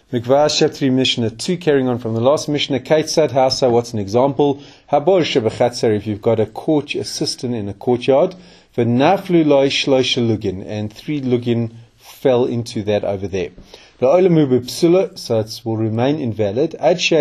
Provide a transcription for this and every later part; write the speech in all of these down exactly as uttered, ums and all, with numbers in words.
Mikvah Chapter Mishnah two, carrying on from the last Mishnah. Keitzad Hasa, what's an example? Habor Shebechatzer, if you've got a court, a cistern in a courtyard, V'naflu loy shloisha lugin, and three lugin fell into that over there. So it will remain invalid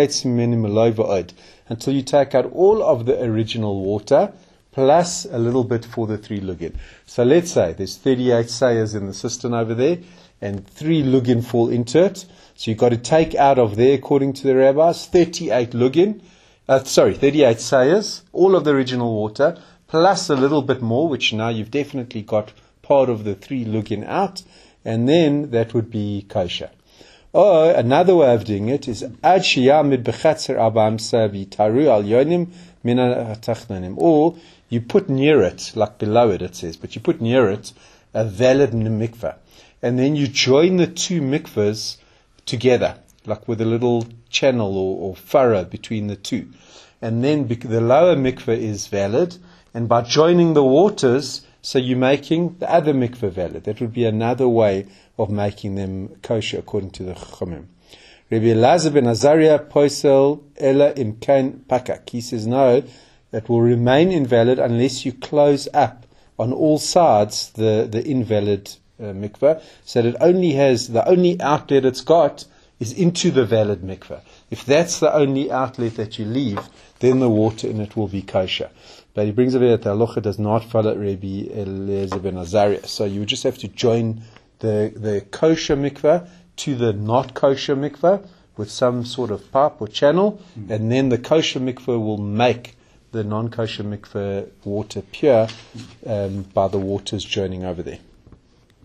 until you take out all of the original water plus a little bit for the three lugin. So let's say there's thirty-eight sayers in the cistern over there and three lugin fall into it. So you've got to take out of there, according to the rabbis, thirty-eight lugin, uh, sorry, thirty-eight sayers, all of the original water plus a little bit more, which now you've definitely got part of the three lugin out. And then that would be kosher. Or another way of doing it is ad sheyamid bechatzer abam savi taru al yonim min hatachnanim. Or you put near it, like below it, it says, but you put near it a valid mikveh, and then you join the two mikvahs together, like with a little channel or, or furrow between the two, and then the lower mikveh is valid, and by joining the waters, so you're making the other mikveh valid. That would be another way of making them kosher according to the Chachamim. Rabbi Elazar ben Azariah poisel ela imkain pakak. He says no, that will remain invalid unless you close up on all sides the, the invalid uh, mikveh, so that it only has, the only outlet it's got is into the valid mikveh. If that's the only outlet that you leave, then the water in it will be kosher. But he brings over that the halacha does not follow Rabbi Elazar ben Azariah. So you would just have to join the, the kosher mikveh to the not kosher mikveh with some sort of pipe or channel, mm. and then the kosher mikveh will make the non-kosher mikveh water pure um, by the waters joining over there.